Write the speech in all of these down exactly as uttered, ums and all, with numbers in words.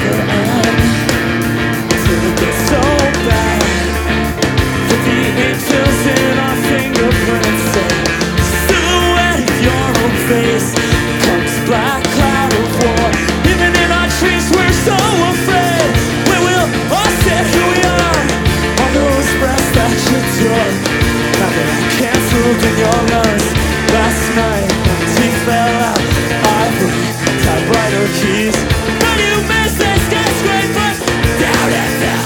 end. Till it gets so bad that the ink fills in our fingerprints, and the silhouette of your own face becomes a black cloud of war. Even in our dreams we're so afraid we will all sit who we are on those breaths that you took. Now that I canceled in your lungs last night, teeth fell out, ivory, typewriter keys. When you miss that skyscraper, down and down,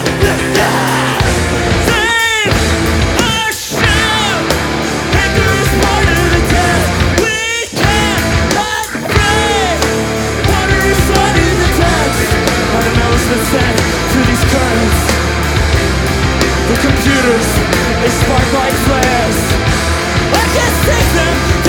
save our shout. Anger is part of the test. We cannot break. Water is flooding the text. I don't know what's been sent through these currents. The computers, they spark like flares. I can't save them.